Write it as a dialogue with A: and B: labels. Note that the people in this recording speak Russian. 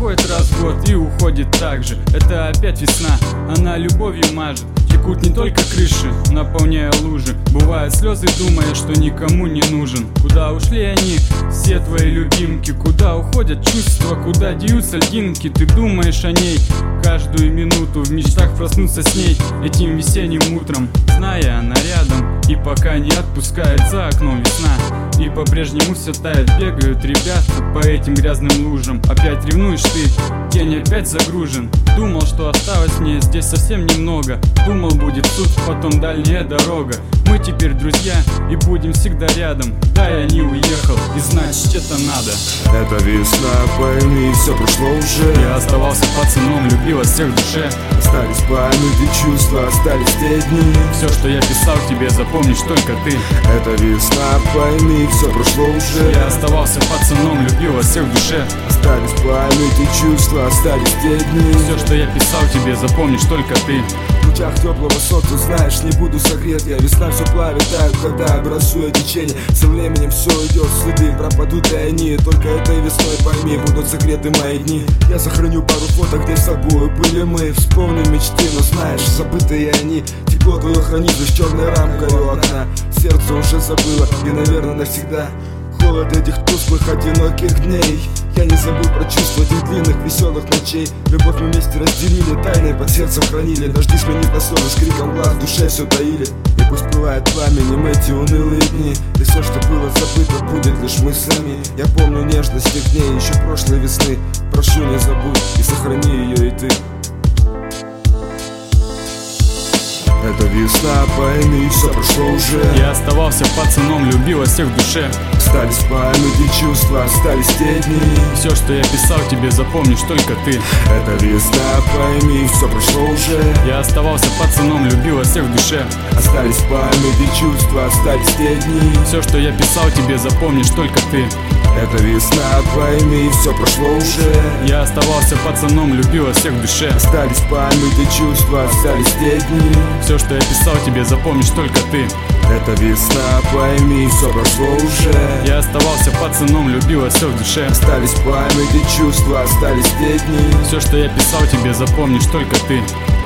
A: приходит раз в год и уходит так же. Это опять весна, она любовью мажет. Текут не только крыши, наполняя лужи. Бывают слезы, думая, что никому не нужен. Куда ушли они, все твои любимки? Куда уходят чувства, куда деются льдинки? Ты думаешь о ней каждую минуту, в мечтах проснуться с ней этим весенним утром, зная, она рядом и пока не отпускает за окном весна. И по-прежнему все тает, бегают ребята по этим грязным лужам. Опять ревнуешь ты, день опять загружен. Думал, что осталось мне здесь совсем немного. Думал, будет суд, потом дальняя дорога. Мы теперь друзья и будем всегда рядом. Да, я не уехал, и значит это надо.
B: Это весна, пойми, все прошло уже.
A: Я оставался пацаном, любил вас всех в душе.
B: Остались памяти, чувства, остались те дни.
A: Все, что я писал тебе, запомнишь только ты.
B: Это весна, пойми, все прошло уже.
A: Я оставался пацаном, любил вас всех в душе.
B: Остались памяти, чувства, остались те дни.
A: Все, что я писал тебе, запомнишь только ты.
B: В лучах теплого солнца, знаешь, не буду согрет я. Весна все плавит, тают, когда образуя течение. Со временем все идет, следы пропадут и они. Только этой весной, пойми, будут согреты мои дни. Я сохраню пару фото, где с тобой были мы. Вспомним мечты, но знаешь, забытые они. Тепло твое хранит лишь черной рамкой у окна. Сердце уже забыло и, наверное, навсегда холод этих тусклых, одиноких дней. Я не забыл про чувства этих длинных, веселых ночей. Любовь мы вместе разделили, тайны под сердцем хранили. Дожди сменив на ссоры, с криком глаз в душе все таили. И пусть пылает пламенем эти унылые дни. И все, что было забыто, будет лишь мыслями. Я помню нежность тех дней, еще прошлой весны. Прошу, не забудь и сохрани ее и ты. Это весна, пойми, все прошло уже.
A: Я оставался пацаном, любил вас всех в душе.
B: Остались памяти, чувства, остались те дни.
A: Все, что я писал тебе, запомнишь только ты.
B: Это весна, пойми, все прошло уже.
A: Я оставался пацаном, любил вас всех в душе.
B: Остались памяти, чувства, остались те дни.
A: Все, что я писал тебе, запомнишь только ты.
B: Это весна, пойми, все прошло уже.
A: Я оставался пацаном, любил вас всех в душе.
B: Остались памяти, чувства, остались те дни.
A: Все, что я писал тебе, запомнишь только ты.
B: Это весна, пойми, все прошло уже.
A: Я оставался пацаном, любил вас всех в душе.
B: Остались памяти, чувства, остались те дни.
A: Все, что я писал тебе, запомнишь только ты.